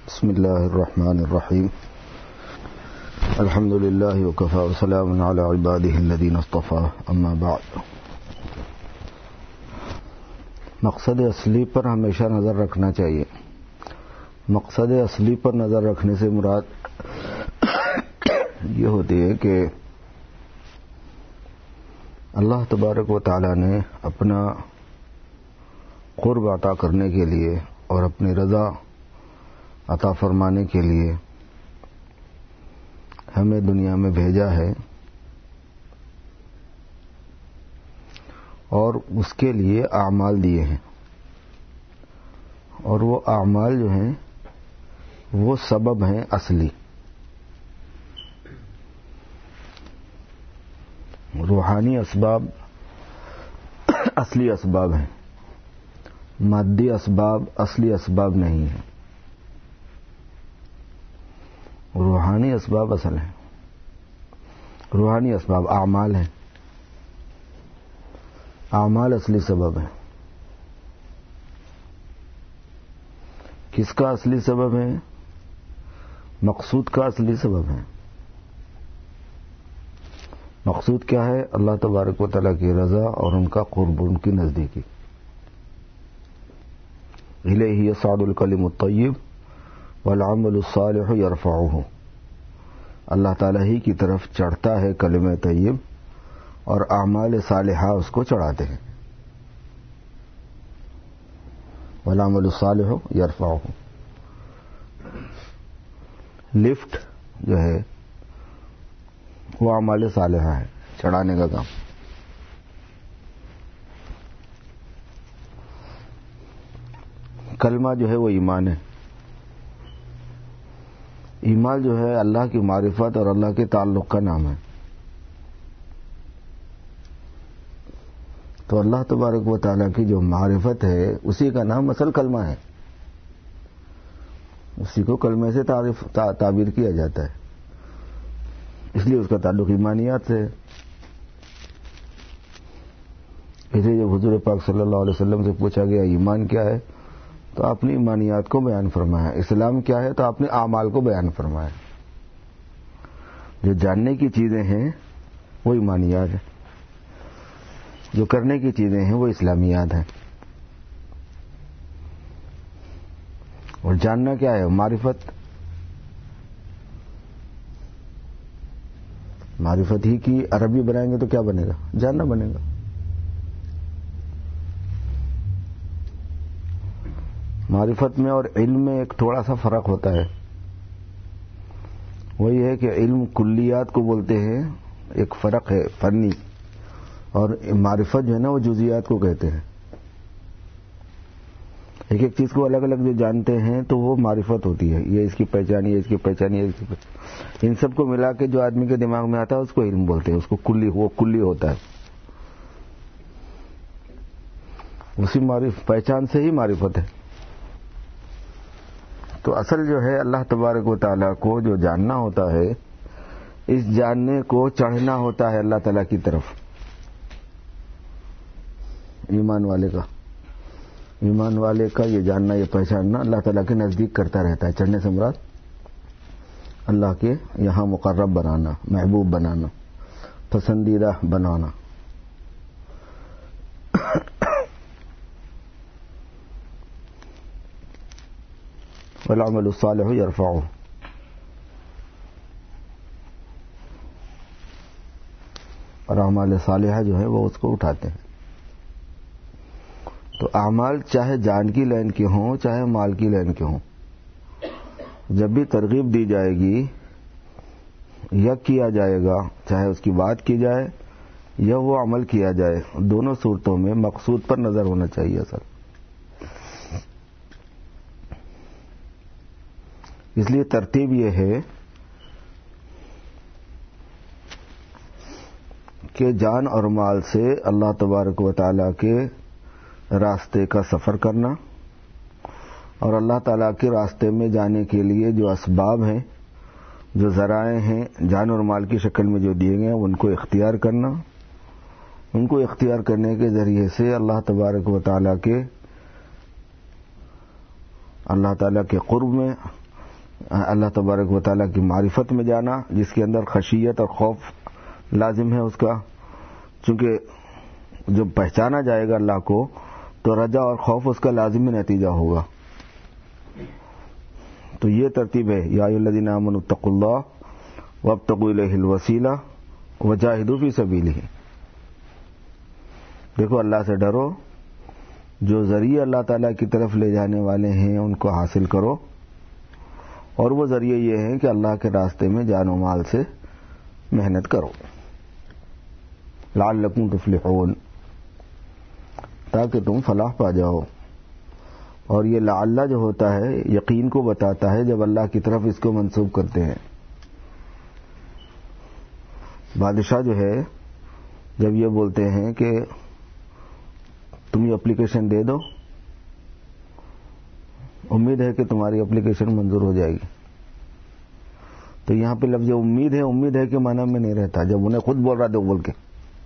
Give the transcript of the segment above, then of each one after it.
بسم اللہ الرحمن الرحیم الحمد للہ وکفی وسلام علی عبادہ الذین اصطفی اما بعد۔ مقصد اصلی پر ہمیشہ نظر رکھنا چاہیے۔ مقصد اصلی پر نظر رکھنے سے مراد یہ ہوتی ہے کہ اللہ تبارک و تعالی نے اپنا قرب عطا کرنے کے لیے اور اپنی رضا عطا فرمانے کے لیے ہمیں دنیا میں بھیجا ہے، اور اس کے لیے اعمال دیے ہیں، اور وہ اعمال جو ہیں وہ سبب ہیں اصلی۔ روحانی اسباب اصلی اسباب ہیں، مادی اسباب اصلی اسباب نہیں ہیں۔ روحانی اسباب اصل ہیں، روحانی اسباب اعمال ہیں، اعمال اصلی سبب ہیں۔ کس کا اصلی سبب ہے؟ مقصود کا اصلی سبب ہے۔ مقصود کیا ہے؟ اللہ تبارک و تعالیٰ کی رضا اور ان کا قرب، ان کی نزدیکی۔ الیہ یصعد الکلم الطیب والعمل الصالح یرفعہ۔ اللہ تعالیٰ ہی کی طرف چڑھتا ہے کلمہ طیب، اور اعمال صالحہ اس کو چڑھاتے ہیں۔ والعمل الصالح یرفعہ۔ لفٹ جو ہے وہ اعمال صالحہ ہے، چڑھانے کا کام۔ کلمہ جو ہے وہ ایمان ہے۔ ایمان جو ہے اللہ کی معرفت اور اللہ کے تعلق کا نام ہے۔ تو اللہ تبارک و تعالیٰ کی جو معرفت ہے اسی کا نام اصل کلمہ ہے، اسی کو کلمے سے تعبیر کیا جاتا ہے، اس لیے اس کا تعلق ایمانیات سے ہے۔ اس لیے جب حضور پاک صلی اللہ علیہ وسلم سے پوچھا گیا ایمان کیا ہے تو آپ نے ایمانیات کو بیان فرمایا، اسلام کیا ہے تو آپ نے اعمال کو بیان فرمایا۔ جو جاننے کی چیزیں ہیں وہ ایمانیات ہیں، جو کرنے کی چیزیں ہیں وہ اسلامیات ہیں۔ اور جاننا کیا ہے؟ معرفت۔ معرفت ہی کی عربی بنائیں گے تو کیا بنے گا؟ جاننا بنے گا۔ معرفت میں اور علم میں ایک تھوڑا سا فرق ہوتا ہے، وہی ہے کہ علم کلیات کو بولتے ہیں، ایک فرق ہے فنی، اور معرفت جو ہے نا وہ جزیات کو کہتے ہیں۔ ایک ایک چیز کو الگ الگ جو جانتے ہیں تو وہ معرفت ہوتی ہے، یہ اس کی پہچان، یہ اس کی پہچان، یہ اس کی پہچان، ان سب کو ملا کے جو آدمی کے دماغ میں آتا ہے اس کو علم بولتے ہیں، اس کو کلی، وہ کلی ہوتا ہے۔ اسی پہچان سے ہی معرفت ہے۔ تو اصل جو ہے اللہ تبارک و تعالیٰ کو جو جاننا ہوتا ہے، اس جاننے کو چڑھنا ہوتا ہے اللہ تعالیٰ کی طرف۔ ایمان والے کا یہ جاننا، یہ پہچاننا اللہ تعالیٰ کے نزدیک کرتا رہتا ہے۔ چڑھنے سے مراد اللہ کے یہاں مقرب بنانا، محبوب بنانا، پسندیدہ بنانا۔ والعمل الصالح یرفعہ۔ اور اعمال صالحہ جو ہے وہ اس کو اٹھاتے ہیں۔ تو اعمال چاہے جان کی لین کے ہوں چاہے مال کی لین کے ہوں، جب بھی ترغیب دی جائے گی یا کیا جائے گا، چاہے اس کی بات کی جائے یا وہ عمل کیا جائے، دونوں صورتوں میں مقصود پر نظر ہونا چاہیے اصل۔ اس لیے ترتیب یہ ہے کہ جان اور مال سے اللہ تبارک و تعالیٰ کے راستے کا سفر کرنا، اور اللہ تعالیٰ کے راستے میں جانے کے لیے جو اسباب ہیں، جو ذرائع ہیں جان اور مال کی شکل میں جو دیے گئے ہیں، ان کو اختیار کرنا۔ ان کو اختیار کرنے کے ذریعے سے اللہ تبارک و تعالیٰ کے قرب میں اللہ تبارک و تعالیٰ کی معرفت میں جانا جس کے اندر خشیت اور خوف لازم ہے اس کا، چونکہ جب پہچانا جائے گا اللہ کو تو رجا اور خوف اس کا لازمی نتیجہ ہوگا. تو یہ ترتیب ہے، یا ایھا الذین آمنوا اتقوا اللہ وابتغوا الیہ الوسیلہ وجاہدوا فی سبیلہ. دیکھو اللہ سے ڈرو، جو ذریعے اللہ تعالیٰ کی طرف لے جانے والے ہیں ان کو حاصل کرو، اور وہ ذریعے یہ ہیں کہ اللہ کے راستے میں جان و مال سے محنت کرو، لعلکم تفلحون، تاکہ تم فلاح پا جاؤ. اور یہ لعل جو ہوتا ہے یقین کو بتاتا ہے جب اللہ کی طرف اس کو منسوب کرتے ہیں. بادشاہ جو ہے جب یہ بولتے ہیں کہ تم یہ اپلیکیشن دے دو، امید ہے کہ تمہاری اپلیکیشن منظور ہو جائے گی، تو یہاں پہ لفظ امید ہے کہ معنی میں نہیں رہتا. جب انہیں خود بول رہا دو بول کے،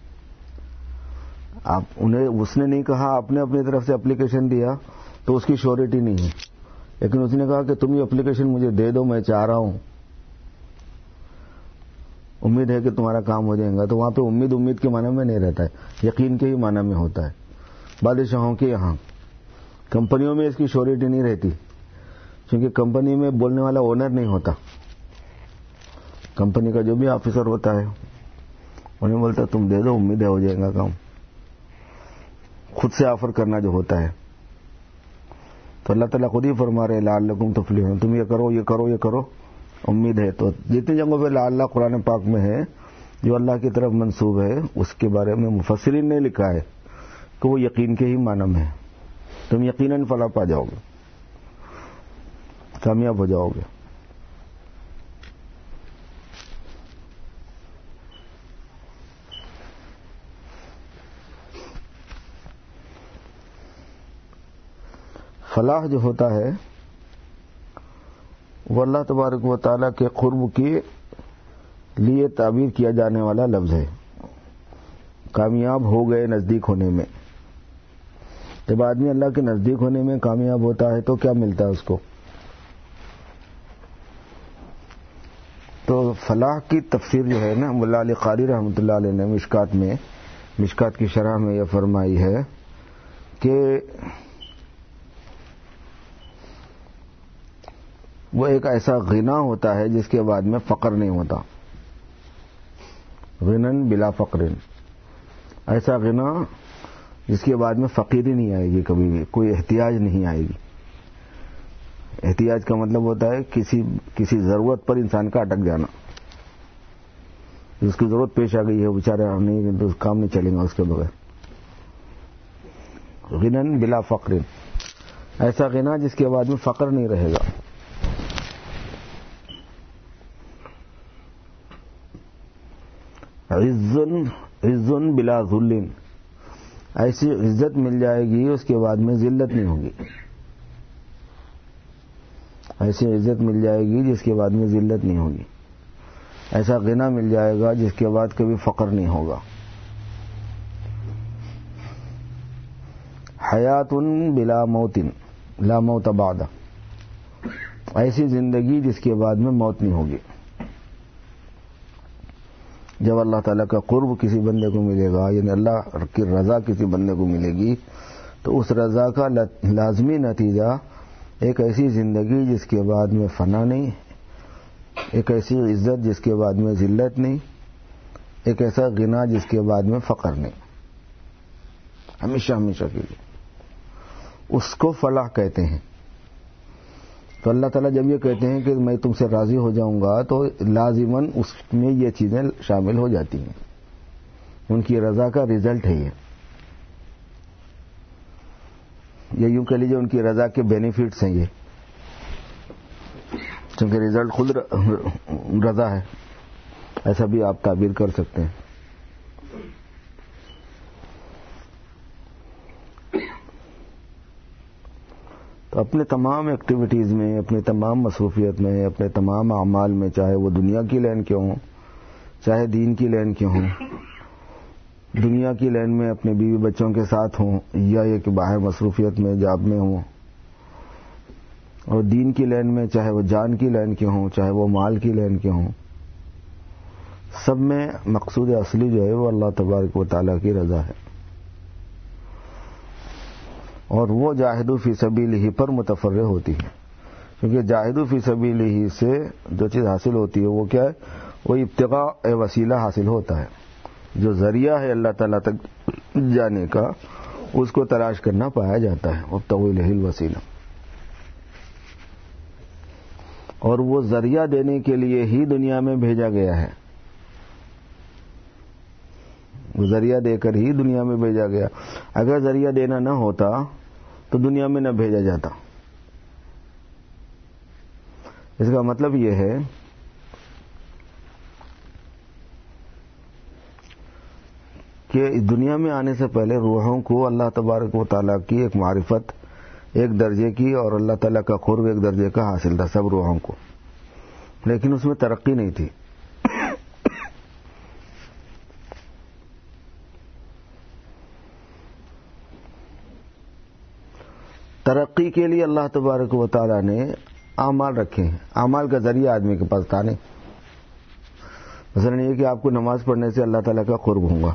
اس نے نہیں کہا، آپ نے اپنی طرف سے اپلیکیشن دیا تو اس کی شیورٹی نہیں ہے، لیکن اس نے کہا کہ تم یہ اپلیکیشن مجھے دے دو، میں چاہ رہا ہوں، امید ہے کہ تمہارا کام ہو جائے گا. تو وہاں پہ امید کے معنی میں نہیں رہتا ہے، یقین کے ہی معنی میں ہوتا ہے. بادشاہوں کے یہاں کمپنیوں میں اس کی شیورٹی نہیں رہتی، کیونکہ کمپنی میں بولنے والا اونر نہیں ہوتا، کمپنی کا جو بھی آفیسر ہوتا ہے انہیں بولتا تم دے دو، امید ہے ہو جائے گا کام. خود سے آفر کرنا جو ہوتا ہے، تو اللہ تعالیٰ خود ہی فرما رہے لعلکم تفلحون، تم یہ کرو یہ کرو یہ کرو، امید ہے. تو جتنی جگہوں پہ لعل قرآن پاک میں ہے جو اللہ کی طرف منسوب ہے، اس کے بارے میں مفسرین نے لکھا ہے کہ وہ یقین کے ہی معنی میں ہے. تم یقیناً فلاح پا جاؤ گے، کامیاب ہو جاؤ گے. فلاح جو ہوتا ہے وہ اللہ تبارک و تعالیٰ کے قرب کے لیے تعبیر کیا جانے والا لفظ ہے. کامیاب ہو گئے نزدیک ہونے میں. جب آدمی اللہ کے نزدیک ہونے میں کامیاب ہوتا ہے تو کیا ملتا ہے اس کو؟ تو فلاح کی تفسیر جو ہے نا، مولا علی قاری رحمۃ اللہ علیہ نے مشکات کی شرح میں یہ فرمائی ہے کہ وہ ایک ایسا غنا ہوتا ہے جس کے بعد میں فقر نہیں ہوتا. غنن بلا فقرن، ایسا غنا جس کے بعد میں فقیری نہیں آئے گی، کبھی بھی کوئی احتیاج نہیں آئے گی. احتیاج کا مطلب ہوتا ہے کسی ضرورت پر انسان کا اٹک جانا، جس کی ضرورت پیش آ گئی ہے بیچارہ نہیں تو کام نہیں چلے گا اس کے بغیر. غنن بلا فقرن، ایسا غنا جس کے بعد میں فقر نہیں رہے گا. عزن بلا ذلن، ایسی عزت مل جائے گی اس کے بعد میں ذلت نہیں ہوگی. ایسی عزت مل جائے گی جس کے بعد میں ذلت نہیں ہوگی. ایسا غنا مل جائے گا جس کے بعد کبھی فقر نہیں ہوگا. حیات بلا موت، لا موت بعد، ایسی زندگی جس کے بعد میں موت نہیں ہوگی. جب اللہ تعالیٰ کا قرب کسی بندے کو ملے گا، یعنی اللہ کی رضا کسی بندے کو ملے گی، تو اس رضا کا لازمی نتیجہ ایک ایسی زندگی جس کے بعد میں فنا نہیں، ایک ایسی عزت جس کے بعد میں ذلت نہیں، ایک ایسا غنا جس کے بعد میں فقر نہیں، ہمیشہ ہمیشہ کے لیے. اس کو فلاح کہتے ہیں. تو اللہ تعالیٰ جب یہ کہتے ہیں کہ میں تم سے راضی ہو جاؤں گا تو لازماً اس میں یہ چیزیں شامل ہو جاتی ہیں. ان کی رضا کا رزلٹ ہے یہ یوں کہہ لیجیے ان کی رضا کے بینیفٹس ہیں یہ، کیونکہ رزلٹ خود رضا ہے، ایسا بھی آپ تعبیر کر سکتے ہیں. تو اپنے تمام ایکٹیویٹیز میں، اپنے تمام مصروفیت میں، اپنے تمام اعمال میں، چاہے وہ دنیا کی لین کے ہوں چاہے دین کی لین کے ہوں، دنیا کی لین میں اپنے بیوی بچوں کے ساتھ ہوں یا یہ کہ باہر مصروفیت میں جاب میں ہوں، اور دین کی لین میں چاہے وہ جان کی لین کے ہوں چاہے وہ مال کی لین کے ہوں، سب میں مقصود اصلی جو ہے وہ اللہ تبارک و تعالیٰ کی رضا ہے، اور وہ جاہدوا فی سبیلہ پر متفرع ہوتی ہے، کیونکہ جاہدوا فی سبیلہ سے جو چیز حاصل ہوتی ہے وہ کیا ہے؟ وہ ابتغاء وسیلہ حاصل ہوتا ہے، جو ذریعہ ہے اللہ تعالیٰ تک جانے کا اس کو تلاش کرنا پایا جاتا ہے، وابتغوا الیہ الوسیلہ، اور وہ ذریعہ دینے کے لیے ہی دنیا میں بھیجا گیا ہے، وہ ذریعہ دے کر ہی دنیا میں بھیجا گیا، اگر ذریعہ دینا نہ ہوتا تو دنیا میں نہ بھیجا جاتا۔ اس کا مطلب یہ ہے کہ دنیا میں آنے سے پہلے روحوں کو اللہ تبارک و تعالیٰ کی ایک معرفت ایک درجے کی اور اللہ تعالیٰ کا قرب ایک درجے کا حاصل تھا سب روحوں کو، لیکن اس میں ترقی نہیں تھی۔ ترقی کے لیے اللہ تبارک و تعالیٰ نے اعمال رکھے ہیں، اعمال کا ذریعہ آدمی کے پاس تھا نہیں۔ مثلا یہ کہ آپ کو نماز پڑھنے سے اللہ تعالیٰ کا قرب ہوگا،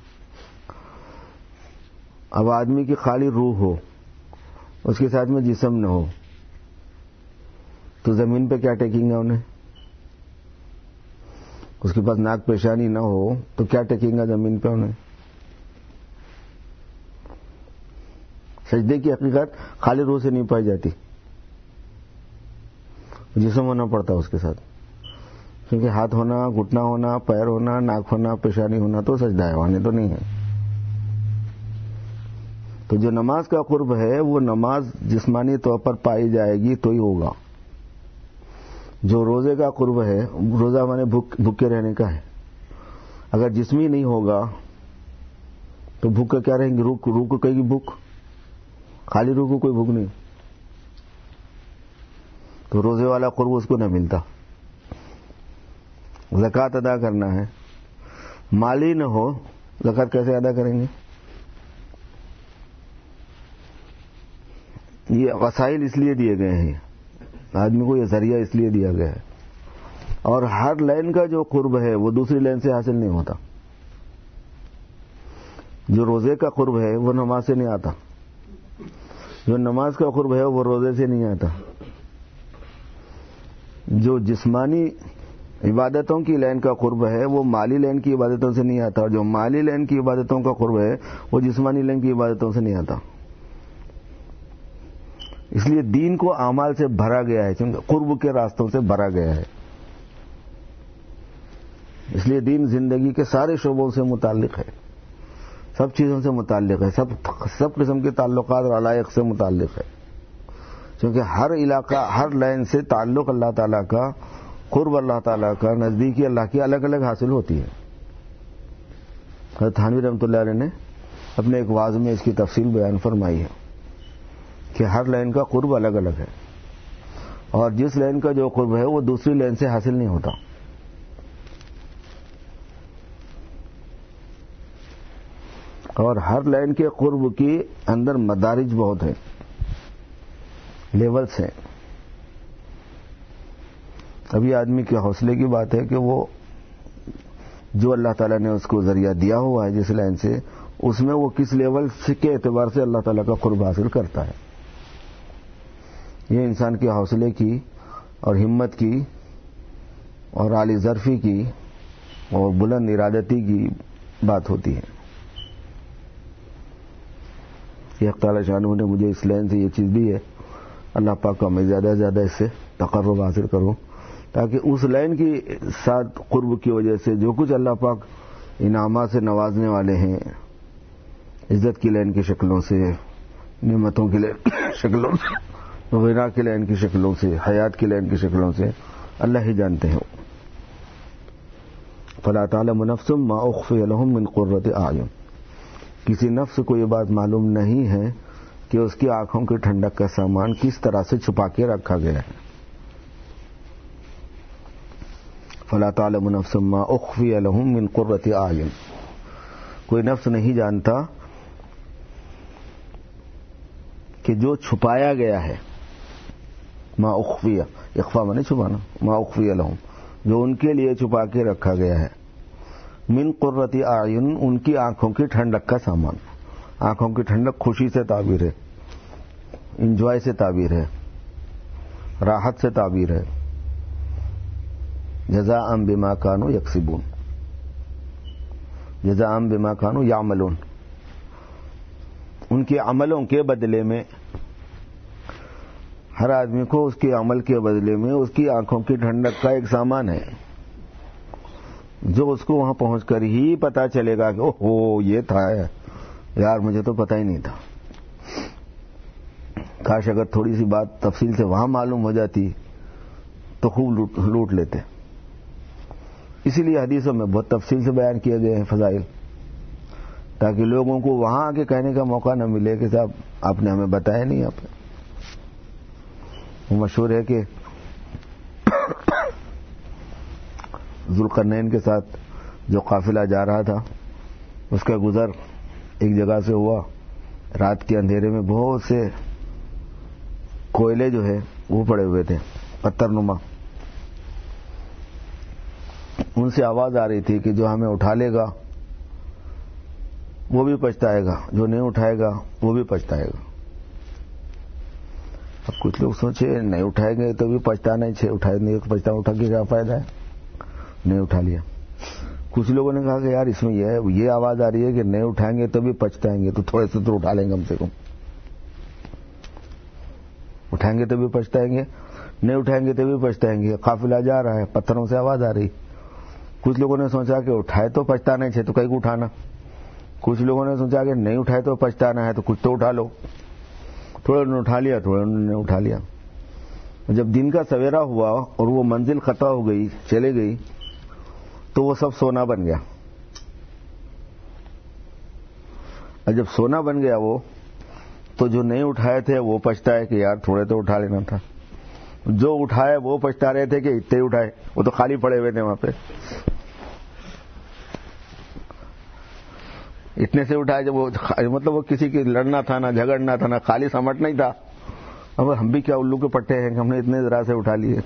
اب آدمی کی خالی روح ہو، اس کے ساتھ میں جسم نہ ہو، تو زمین پہ کیا ٹیکیں گا انہیں؟ اس کے پاس ناک پیشانی نہ ہو تو کیا ٹیکیں گا زمین پہ انہیں؟ سجدے کی حقیقت خالی روح سے نہیں پائی جاتی، جسم ہونا پڑتا اس کے ساتھ، کیونکہ ہاتھ ہونا، گھٹنا ہونا، پیر ہونا، ناک ہونا، پیشانی ہونا تو سجدہ ہے، وہاں تو نہیں ہے۔ تو جو نماز کا قرب ہے وہ نماز جسمانی طور پر پائی جائے گی تو ہی ہوگا۔ جو روزے کا قرب ہے، روزہ ہمارے بھوکے رہنے کا ہے، اگر جسمی نہیں ہوگا تو بھوکے کیا رہیں گے؟ روح کو کہے گی بھوک، خالی روح کو کوئی بھوک نہیں، تو روزے والا قرب اس کو نہ ملتا۔ زکوٰۃ ادا کرنا ہے، مالی نہ ہو زکوٰۃ کیسے ادا کریں گے؟ یہ وسائل اس لیے دیے گئے ہیں، آدمی کو یہ ذریعہ اس لیے دیا گیا ہے، اور ہر لائن کا جو قرب ہے وہ دوسری لائن سے حاصل نہیں ہوتا۔ جو روزے کا قرب ہے وہ نماز سے نہیں آتا، جو نماز کا قرب ہے وہ روزے سے نہیں آتا، جو جسمانی عبادتوں کی لائن کا قرب ہے وہ مالی لائن کی عبادتوں سے نہیں آتا، اور جو مالی لائن کی عبادتوں کا قرب ہے وہ جسمانی لائن کی عبادتوں سے نہیں آتا۔ اس لیے دین کو اعمال سے بھرا گیا ہے، کیونکہ قرب کے راستوں سے بھرا گیا ہے، اس لیے دین زندگی کے سارے شعبوں سے متعلق ہے، سب چیزوں سے متعلق ہے، سب قسم کے تعلقات اور علائق سے متعلق ہے، کیونکہ ہر علاقہ ہر لائن سے تعلق اللہ تعالیٰ کا، قرب اللہ تعالیٰ کا، نزدیکی اللہ کی الگ الگ حاصل ہوتی ہے۔ حضرت تھانوی رحمۃ اللہ علیہ نے اپنے ایک واعظ میں اس کی تفصیل بیان فرمائی ہے کہ ہر لائن کا قرب الگ الگ ہے، اور جس لائن کا جو قرب ہے وہ دوسری لائن سے حاصل نہیں ہوتا۔ اور ہر لائن کے قرب کی اندر مدارج بہت ہیں، لیولز ہیں۔ ابھی آدمی کے حوصلے کی بات ہے کہ وہ جو اللہ تعالیٰ نے اس کو ذریعہ دیا ہوا ہے جس لائن سے، اس میں وہ کس لیول کے اعتبار سے اللہ تعالیٰ کا قرب حاصل کرتا ہے۔ یہ انسان کے حوصلے کی اور ہمت کی اور عالی ظرفی کی اور بلند ارادتی کی بات ہوتی ہے کہ حق تعالیٰ شانہ نے مجھے اس لائن سے یہ چیز دی ہے، اللہ پاک کا میں زیادہ سے زیادہ اس سے تقرب حاصل کروں، تاکہ اس لائن کی ساتھ قرب کی وجہ سے جو کچھ اللہ پاک انعامات سے نوازنے والے ہیں، عزت کی لائن کی شکلوں سے، نعمتوں کی لائن کی شکلوں سے، غنا کی لائن کی شکلوں سے، حیات کی لائن کی شکلوں سے، اللہ ہی جانتے ہیں۔ فلا تعلم نفس ما اخفی لهم من قرۃ اعین، کسی نفس کو یہ بات معلوم نہیں ہے کہ اس کی آنکھوں کی ٹھنڈک کا سامان کس طرح سے چھپا کے رکھا گیا ہے۔ فلا تعلم نفس ما اخفی لهم من قرۃ اعین، کوئی نفس نہیں جانتا کہ جو چھپایا گیا ہے ما اخفی، اخفا میں نہیں چھپانا، ما اخفی لہم، جو ان کے لیے چھپا کے رکھا گیا ہے، من قرۃ اعین، ان کی آنکھوں کی ٹھنڈک کا سامان. آنکھوں کی ٹھنڈک خوشی سے تعبیر ہے، انجوائے سے تعبیر ہے، راحت سے تعبیر ہے. جزاء بما کانوا یکسبون، جزاء بما کانوا یعملون، ان کے عملوں کے بدلے میں. ہر آدمی کو اس کے عمل کے بدلے میں اس کی آنکھوں کی ٹھنڈک کا ایک سامان ہے، جو اس کو وہاں پہنچ کر ہی پتا چلے گا کہ اوہ یہ تھا یار، مجھے تو پتہ ہی نہیں تھا. کاش اگر تھوڑی سی بات تفصیل سے وہاں معلوم ہو جاتی تو خوب لوٹ لیتے. اسی لیے حدیثوں میں بہت تفصیل سے بیان کیے گئے ہیں فضائل، تاکہ لوگوں کو وہاں آ کے کہنے کا موقع نہ ملے کہ صاحب آپ نے ہمیں بتایا نہیں. آپ وہ مشہور ہے کہ ذوالقرنین کے ساتھ جو قافلہ جا رہا تھا، اس کا گزر ایک جگہ سے ہوا. رات کے اندھیرے میں بہت سے کوئلے جو ہے وہ پڑے ہوئے تھے، پتھر نما. ان سے آواز آ رہی تھی کہ جو ہمیں اٹھا لے گا وہ بھی پچھتائے گا، جو نہیں اٹھائے گا وہ بھی پچھتائے گا. اب کچھ لوگ سوچے نہیں اٹھائیں گے تو بھی پچھتانا ہی، اٹھائے نہیں تو اٹھا کے کیا فائدہ ہے، نہیں اٹھا لیا. کچھ لوگوں نے کہا کہ یار اس میں یہ آواز آ رہی ہے کہ نہیں اٹھائیں گے تو بھی پچھتائیں گے، تو تھوڑے سے تو اٹھا لیں گے کم سے کم. اٹھائیں گے تو بھی پچھتائیں گے، نہیں اٹھائیں گے تو بھی پچھتائیں گے. قافلہ جا رہا ہے، پتھروں سے آواز آ رہی. کچھ لوگوں نے سوچا کہ اٹھائے تو پچھتانا ہے تو کہیں کو اٹھانا. کچھ لوگوں نے سوچا کہ نہیں اٹھائے تو پچھتانا ہے تو کچھ تو اٹھا لو. تھوڑے انہوں نے اٹھا لیا، تھوڑے انہوں نے اٹھا لیا. جب دن کا سویرا ہوا اور وہ منزل قطع ہو گئی، چلے گئی، تو وہ سب سونا بن گیا. اور جب سونا بن گیا وہ، تو جو نہیں اٹھائے تھے وہ پچھتائے کہ یار تھوڑے تو اٹھا لینا تھا. جو اٹھائے وہ پچھتا رہے تھے کہ اتنے اٹھائے، وہ تو خالی پڑے ہوئے تھے وہاں پہ. اتنے سے اٹھائے جب وہ مطلب وہ کسی کی لڑنا تھا نہ جھگڑنا تھا نہ خالی سمٹنا ہی تھا. اب ہم بھی کیا الو کے پٹے ہیں کہ ہم نے اتنے ذرا سے اٹھا لیے.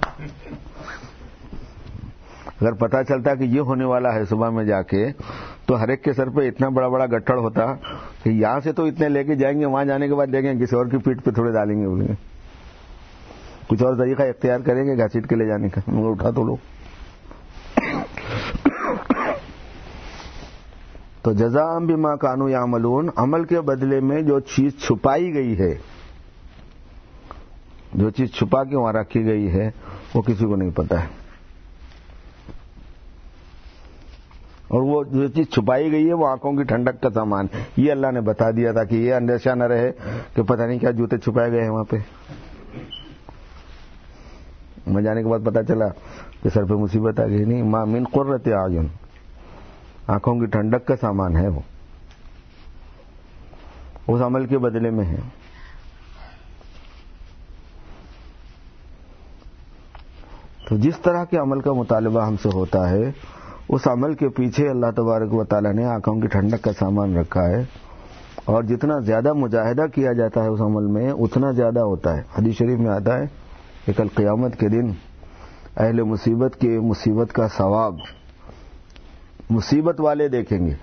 اگر پتا چلتا کہ یہ ہونے والا ہے صبح میں جا کے، تو ہر ایک کے سر پہ اتنا بڑا بڑا گٹھڑ ہوتا کہ یہاں سے تو اتنے لے کے جائیں گے، وہاں جانے کے بعد دیکھیں کسی اور کی پیٹھ پہ تھوڑے ڈالیں گے، بولیں گے کچھ اور طریقہ اختیار کریں گے گھسیٹ کے لے جانے کا. مگر اٹھا تو لو. تو جزاء بما کانوا یعملون، عمل کے بدلے میں جو چیز چھپائی گئی ہے، جو چیز چھپا کے وہاں رکھی گئی ہے، وہ کسی کو نہیں پتا ہے. اور وہ جو چیز چھپائی گئی ہے وہ آنکھوں کی ٹھنڈک کا سامان ہے. یہ اللہ نے بتا دیا تھا کہ یہ اندیشہ نہ رہے کہ پتہ نہیں کیا جوتے چھپائے گئے ہیں وہاں پہ. میں جانے کے بعد پتا چلا کہ سر پہ مصیبت آ گئی. نہیں، ما من قرۃ اعین، آنکھوں کی ٹھنڈک کا سامان ہے وہ، اس عمل کے بدلے میں ہے. تو جس طرح کے عمل کا مطالبہ ہم سے ہوتا ہے، اس عمل کے پیچھے اللہ تبارک و تعالیٰ نے آنکھوں کی ٹھنڈک کا سامان رکھا ہے. اور جتنا زیادہ مجاہدہ کیا جاتا ہے اس عمل میں، اتنا زیادہ ہوتا ہے. حدیث شریف میں آتا ہے کہ کل قیامت کے دن اہل مصیبت کے مصیبت کا ثواب مصیبت والے دیکھیں گے.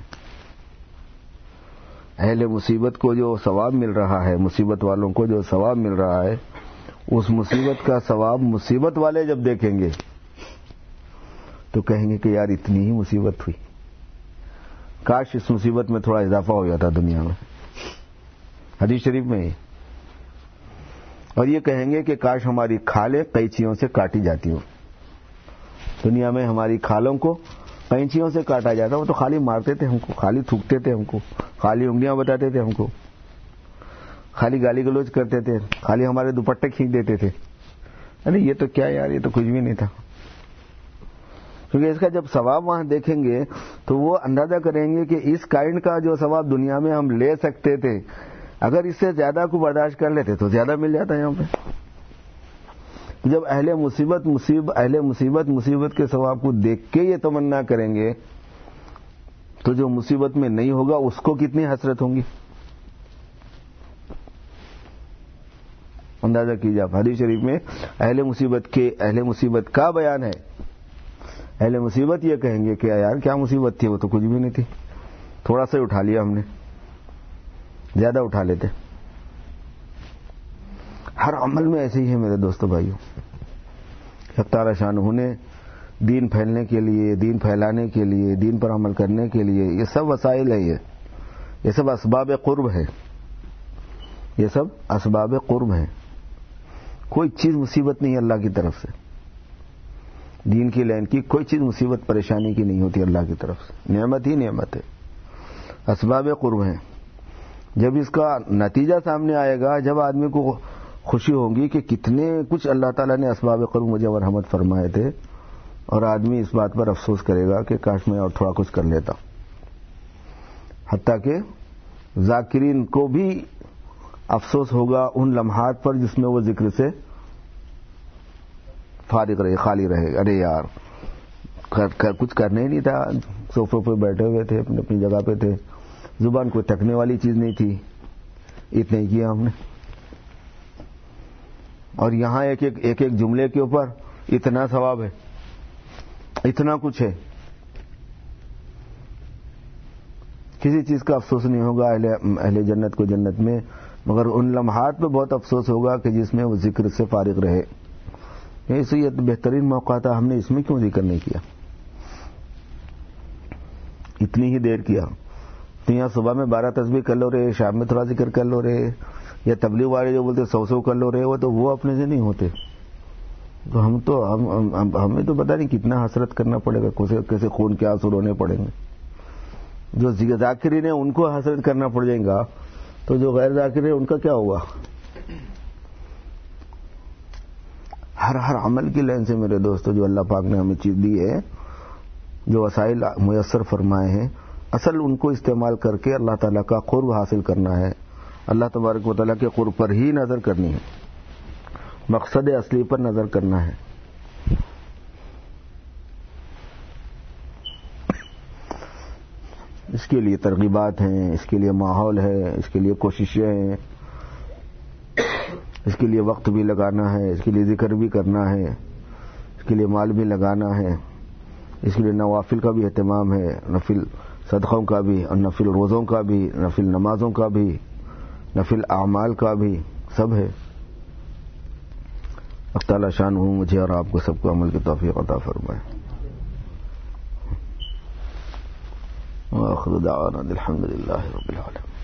اہل مصیبت کو جو ثواب مل رہا ہے، مصیبت والوں کو جو ثواب مل رہا ہے، اس مصیبت کا ثواب مصیبت والے جب دیکھیں گے تو کہیں گے کہ یار اتنی ہی مصیبت ہوئی، کاش اس مصیبت میں تھوڑا اضافہ ہو جاتا دنیا میں. حدیث شریف میں ہی. اور یہ کہیں گے کہ کاش ہماری کھالیں قینچیوں سے کاٹی جاتی ہوں. دنیا میں ہماری کھالوں کو قینچیوں سے کاٹا جاتا. وہ تو خالی مارتے تھے ہم کو، خالی تھوکتے تھے ہم کو، خالی انگلیاں بتاتے تھے ہم کو، خالی گالی گلوچ کرتے تھے، خالی ہمارے دوپٹے کھینچ دیتے تھے. ارے یہ تو کیا یار، یہ تو کچھ بھی نہیں تھا. کیونکہ اس کا جب ثواب وہاں دیکھیں گے تو وہ اندازہ کریں گے کہ اس کائنڈ کا جو ثواب دنیا میں ہم لے سکتے تھے، اگر اس سے زیادہ کو برداشت کر لیتے تو زیادہ مل جاتا یہاں پہ. جب اہل مصیبت مصیبت کے ثواب کو دیکھ کے یہ تمنا کریں گے تو جو مصیبت میں نہیں ہوگا اس کو کتنی حسرت ہوں گی. اندازہ کیجیے آپ، حدیث شریف میں اہل مصیبت کا بیان ہے. اہل مصیبت یہ کہیں گے کہ یار کیا مصیبت تھی، وہ تو کچھ بھی نہیں تھی، تھوڑا سا ہی اٹھا لیا ہم نے، زیادہ اٹھا لیتے. ہر عمل میں ایسے ہی ہے میرے دوستو بھائیوں. حق تعالی شانہ نے دین پھیلنے کے لیے، دین پھیلانے کے لیے، دین پر عمل کرنے کے لیے یہ سب وسائل ہے، یہ سب اسباب قرب ہے، یہ سب اسباب قرب ہیں. کوئی چیز مصیبت نہیں اللہ کی طرف سے، دین کی لین کی کوئی چیز مصیبت پریشانی کی نہیں ہوتی اللہ کی طرف سے، نعمت ہی نعمت ہے، اسباب قرب ہیں. جب اس کا نتیجہ سامنے آئے گا، جب آدمی کو خوشی ہوگی کہ کتنے کچھ اللہ تعالیٰ نے اسباب قرب مجھے مرحمت فرمائے تھے، اور آدمی اس بات پر افسوس کرے گا کہ کاش میں اور تھوڑا کچھ کر لیتا. حتیٰ کہ ذاکرین کو بھی افسوس ہوگا ان لمحات پر جس میں وہ ذکر سے فارغ رہے، خالی رہے. ارے یار کچھ کرنے ہی نہیں تھا، صوفے پہ بیٹھے ہوئے تھے، اپنی اپنی جگہ پہ تھے، زبان کوئی تکنے والی چیز نہیں تھی، اتنا ہی کیا ہم نے. اور یہاں ایک ایک جملے کے اوپر اتنا ثواب ہے، اتنا کچھ ہے. کسی چیز کا افسوس نہیں ہوگا اہل جنت کو جنت میں، مگر ان لمحات پہ بہت افسوس ہوگا کہ جس میں وہ ذکر سے فارغ رہے. ایسے یہ بہترین موقع تھا، ہم نے اس میں کیوں ذکر نہیں کیا، اتنی ہی دیر کیا. تو یہاں صبح میں 12 تسبیح کر لو رہے، شام میں تھوڑا ذکر کر لو رہے، یا تبلیغ والے جو بولتے 100 کر لو رہے، وہ اپنے سے نہیں ہوتے. تو ہمیں تو پتہ نہیں کتنا حسرت کرنا پڑے گا، کیسے خون کے آنسو رونے پڑیں گے. جو ذاکرین ہیں ان کو حسرت کرنا پڑ جائے گا، تو جو غیر ذاکرین ان کا کیا ہوگا. ہر عمل کی لین سے میرے دوستو جو اللہ پاک نے ہمیں چیز دی ہے، جو وسائل میسر فرمائے ہیں، اصل ان کو استعمال کر کے اللہ تعالیٰ کا قرب حاصل کرنا ہے، اللہ تبارک و تعالیٰ کے قرب پر ہی نظر کرنی ہے، مقصد اصلی پر نظر کرنا ہے. اس کے لیے ترغیبات ہیں، اس کے لیے ماحول ہے، اس کے لیے کوششیں ہیں، اس کے لیے وقت بھی لگانا ہے، اس کے لیے ذکر بھی کرنا ہے، اس کے لیے مال بھی لگانا ہے، اس کے لیے نوافل کا بھی اہتمام ہے، نفل صدقوں کا بھی، اور نفل روزوں کا بھی، نفل نمازوں کا بھی، نفل اعمال کا بھی، سب ہے. اللہ تعالی شان ہوں مجھے اور آپ کو سب کو عمل کی توفیق عطا فرمائے. وآخر دعوانا الحمد للہ رب العالمین.